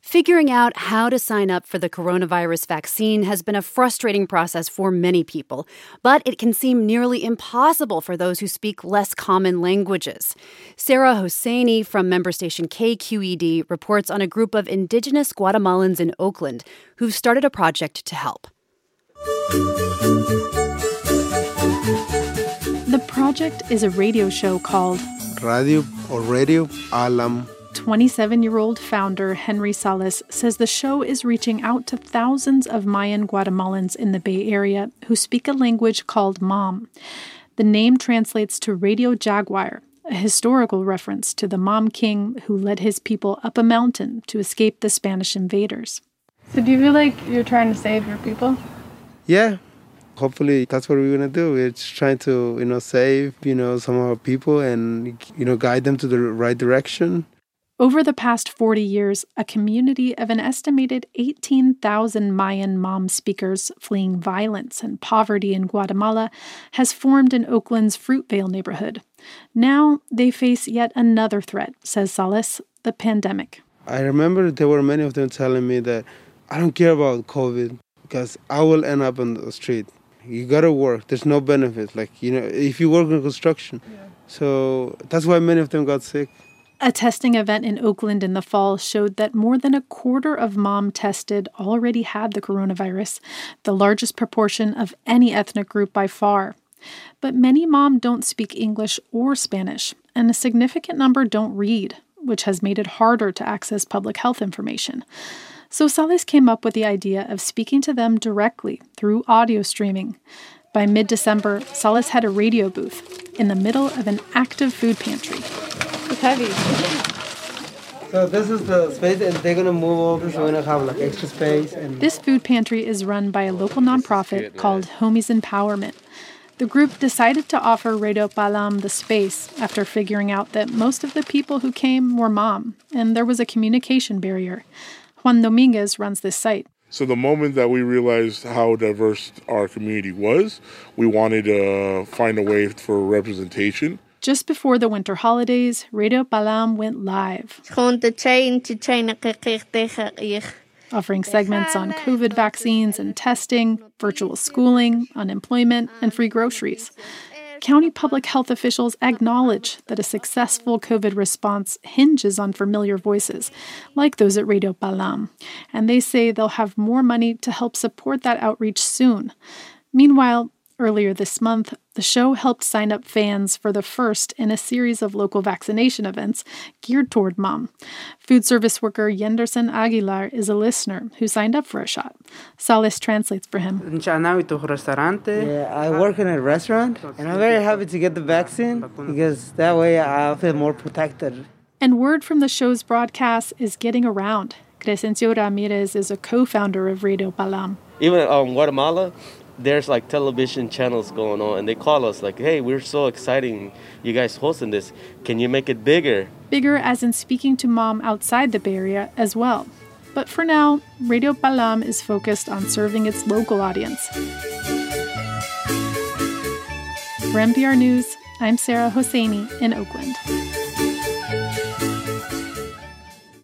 Figuring out how to sign up for the coronavirus vaccine has been a frustrating process for many people, but it can seem nearly impossible for those who speak less common languages. Sarah Hosseini from member station KQED reports on a group of indigenous Guatemalans in Oakland who've started a project to help. The project is a radio show called Radio Alam. 27-year-old founder Henry Salas says the show is reaching out to thousands of Mayan Guatemalans in the Bay Area who speak a language called Mam. The name translates to Radio Jaguar, a historical reference to the Mam king who led his people up a mountain to escape the Spanish invaders. So do you feel like you're trying to save your people? Yeah. Hopefully that's what we're going to do. We're just trying to, save, some of our people and, guide them to the right direction. Over the past 40 years, a community of an estimated 18,000 Mayan Mam speakers fleeing violence and poverty in Guatemala has formed in Oakland's Fruitvale neighborhood. Now they face yet another threat, says Salas, the pandemic. I remember there were many of them telling me that I don't care about COVID because I will end up on the street. You got to work. There's no benefit. If you work in construction. Yeah. So that's why many of them got sick. A testing event in Oakland in the fall showed that more than a quarter of Mam tested already had the coronavirus, the largest proportion of any ethnic group by far. But many Mam don't speak English or Spanish, and a significant number don't read, which has made it harder to access public health information. So Salas came up with the idea of speaking to them directly through audio streaming. By mid-December, Salas had a radio booth in the middle of an active food pantry. It's heavy. So this is the space, and they're going to move over, so we're going to have extra space. This food pantry is run by a local nonprofit called Homies Empowerment. The group decided to offer Radio Palam the space after figuring out that most of the people who came were Mam, and there was a communication barrier. Juan Dominguez runs this site. So the moment that we realized how diverse our community was, we wanted to find a way for representation. Just before the winter holidays, Radio Palam went live, offering segments on COVID vaccines and testing, virtual schooling, unemployment, and free groceries. County public health officials acknowledge that a successful COVID response hinges on familiar voices, like those at Radio Palam, and they say they'll have more money to help support that outreach soon. Meanwhile, earlier this month, the show helped sign up fans for the first in a series of local vaccination events geared toward Mam. Food service worker Yenderson Aguilar is a listener who signed up for a shot. Salas translates for him. Yeah, I work in a restaurant, and I'm very happy to get the vaccine because that way I feel more protected. And word from the show's broadcast is getting around. Crescencio Ramirez is a co-founder of Radio Palam. Even in Guatemala, there's television channels going on, and they call us hey, we're so exciting, you guys hosting this. Can you make it bigger? Bigger as in speaking to Mam outside the Bay Area as well. But for now, Radio Palam is focused on serving its local audience. For NPR News, I'm Sarah Hosseini in Oakland.